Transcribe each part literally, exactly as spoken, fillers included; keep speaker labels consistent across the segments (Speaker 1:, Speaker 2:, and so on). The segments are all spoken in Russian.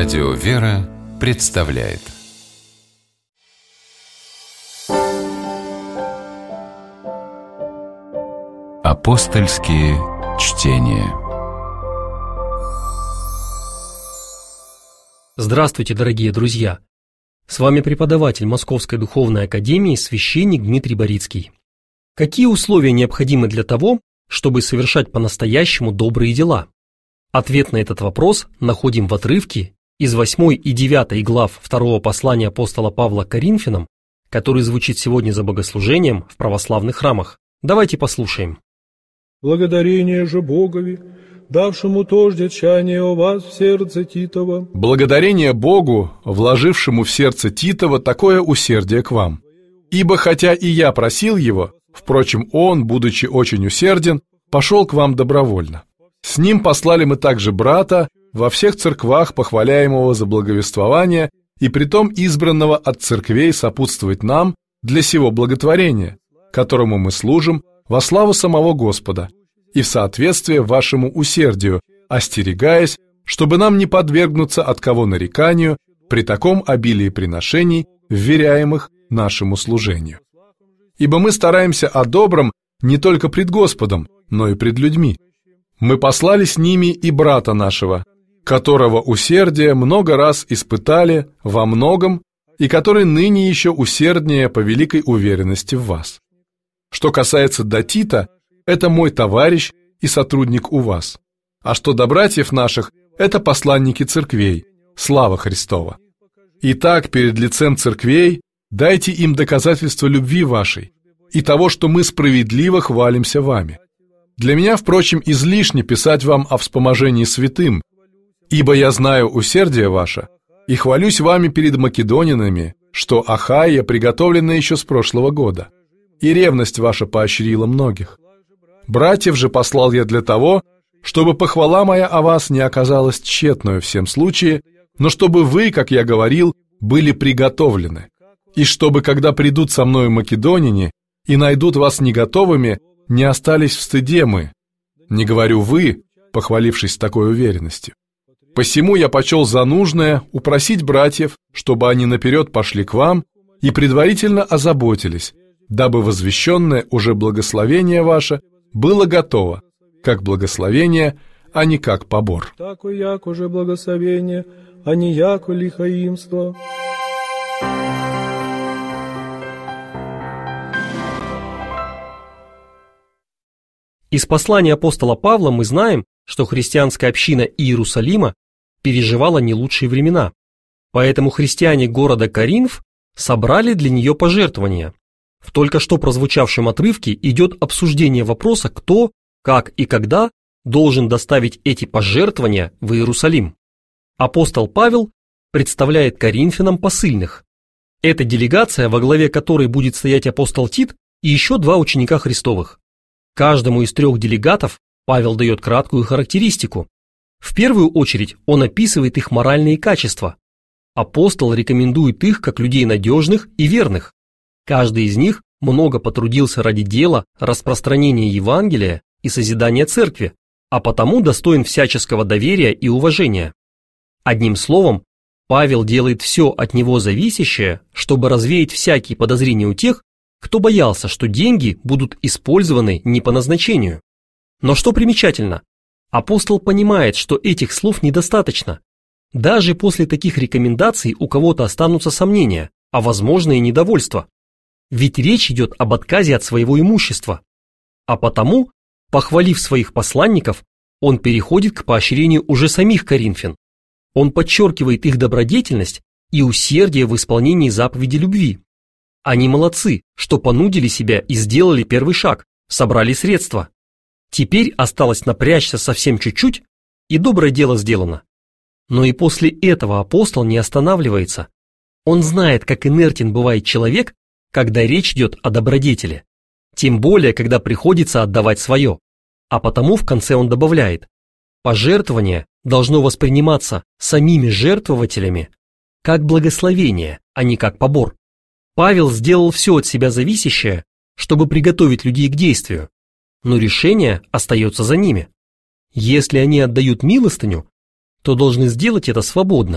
Speaker 1: Радио «Вера» представляет Апостольские чтения.
Speaker 2: Здравствуйте, дорогие друзья! С вами преподаватель Московской Духовной Академии, священник Дмитрий Борицкий. Какие условия необходимы для того, чтобы совершать по-настоящему добрые дела? Ответ на этот вопрос находим в отрывке из восьмой и девятой глав второго послания апостола Павла к Коринфянам, который звучит сегодня за богослужением в православных храмах. Давайте послушаем.
Speaker 3: Благодарение же Богови, давшему тожде чаяние о вас в сердце Титова.
Speaker 4: Благодарение Богу, вложившему в сердце Титова такое усердие к вам. Ибо хотя и я просил его, впрочем, он, будучи очень усерден, пошел к вам добровольно. С ним послали мы также брата во всех церквах, похваляемого за благовествование, и притом избранного от церквей сопутствовать нам для сего благотворения, которому мы служим во славу самого Господа и в соответствие вашему усердию, остерегаясь, чтобы нам не подвергнуться от кого нареканию при таком обилии приношений, вверяемых нашему служению. Ибо мы стараемся о добром не только пред Господом, но и пред людьми. Мы послали с ними и брата нашего, которого усердие много раз испытали во многом, и который ныне еще усерднее по великой уверенности в вас. Что касается до Тита, это мой товарищ и сотрудник у вас. А что до братьев наших, это посланники церквей, слава Христова. Итак, перед лицем церквей дайте им доказательство любви вашей и того, что мы справедливо хвалимся вами. Для меня, впрочем, излишне писать вам о вспоможении святым, ибо я знаю усердие ваше и хвалюсь вами перед македонянами, что Ахайя приготовлена еще с прошлого года, и ревность ваша поощрила многих. Братьев же послал я для того, чтобы похвала моя о вас не оказалась тщетною в всем случае, но чтобы вы, как я говорил, были приготовлены, и чтобы, когда придут со мною македоняне и найдут вас не готовыми, не остались в стыде мы, не говорю вы, похвалившись такой уверенностью. Посему я почел за нужное упросить братьев, чтобы они наперед пошли к вам и предварительно озаботились, дабы возвещенное уже благословение ваше было готово, как благословение, а не как побор.
Speaker 3: Тако як уже благословение, а не яко лихаимство.
Speaker 2: Из послания апостола Павла мы знаем, что христианская община Иерусалима переживала не лучшие времена, поэтому христиане города Коринф собрали для нее пожертвования. В только что прозвучавшем отрывке идет обсуждение вопроса, кто, как и когда должен доставить эти пожертвования в Иерусалим. Апостол Павел представляет коринфянам посыльных. Это делегация, во главе которой будет стоять апостол Тит и еще два ученика Христовых. Каждому из трех делегатов Павел дает краткую характеристику. В первую очередь он описывает их моральные качества. Апостол рекомендует их как людей надежных и верных. Каждый из них много потрудился ради дела распространения Евангелия и созидания церкви, а потому достоин всяческого доверия и уважения. Одним словом, Павел делает все от него зависящее, чтобы развеять всякие подозрения у тех, кто боялся, что деньги будут использованы не по назначению. Но что примечательно, апостол понимает, что этих слов недостаточно. Даже после таких рекомендаций у кого-то останутся сомнения, а возможно и недовольство. Ведь речь идет об отказе от своего имущества. А потому, похвалив своих посланников, он переходит к поощрению уже самих коринфян. Он подчеркивает их добродетельность и усердие в исполнении заповеди любви. Они молодцы, что понудили себя и сделали первый шаг, собрали средства. Теперь осталось напрячься совсем чуть-чуть, и доброе дело сделано. Но и после этого апостол не останавливается. Он знает, как инертен бывает человек, когда речь идет о добродетели. Тем более, когда приходится отдавать свое. А потому в конце он добавляет: пожертвование должно восприниматься самими жертвователями как благословение, а не как побор. Павел сделал все от себя зависящее, чтобы приготовить людей к действию, но решение остается за ними. Если они отдают милостыню, то должны сделать это свободно,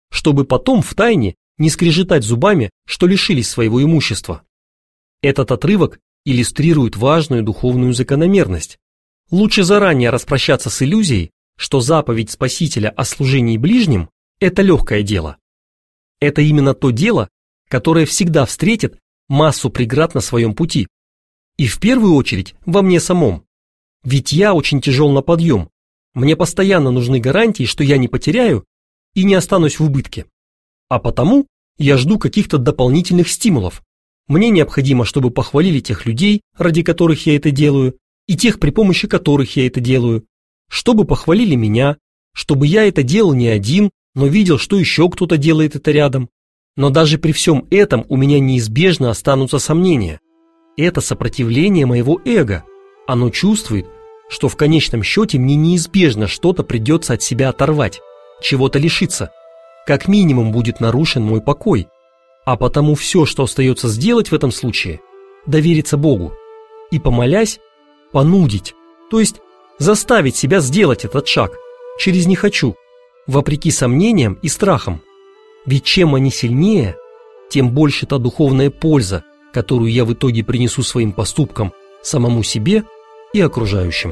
Speaker 2: чтобы потом втайне не скрежетать зубами, что лишились своего имущества. Этот отрывок иллюстрирует важную духовную закономерность. Лучше заранее распрощаться с иллюзией, что заповедь Спасителя о служении ближним – это легкое дело. Это именно то дело, которое всегда встретит массу преград на своем пути. И в первую очередь во мне самом. Ведь я очень тяжел на подъем. Мне постоянно нужны гарантии, что я не потеряю и не останусь в убытке. А потому я жду каких-то дополнительных стимулов. Мне необходимо, чтобы похвалили тех людей, ради которых я это делаю, и тех, при помощи которых я это делаю, чтобы похвалили меня, чтобы я это делал не один, но видел, что еще кто-то делает это рядом. Но даже при всем этом у меня неизбежно останутся сомнения. Это сопротивление моего эго. Оно чувствует, что в конечном счете мне неизбежно что-то придется от себя оторвать, чего-то лишиться. Как минимум будет нарушен мой покой. А потому все, что остается сделать в этом случае, довериться Богу. И, помолясь, понудить, то есть заставить себя сделать этот шаг через «не хочу», вопреки сомнениям и страхам. Ведь чем они сильнее, тем больше та духовная польза, которую я в итоге принесу своим поступкам, самому себе и окружающим.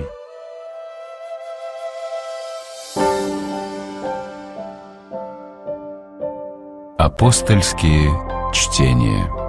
Speaker 1: Апостольские чтения.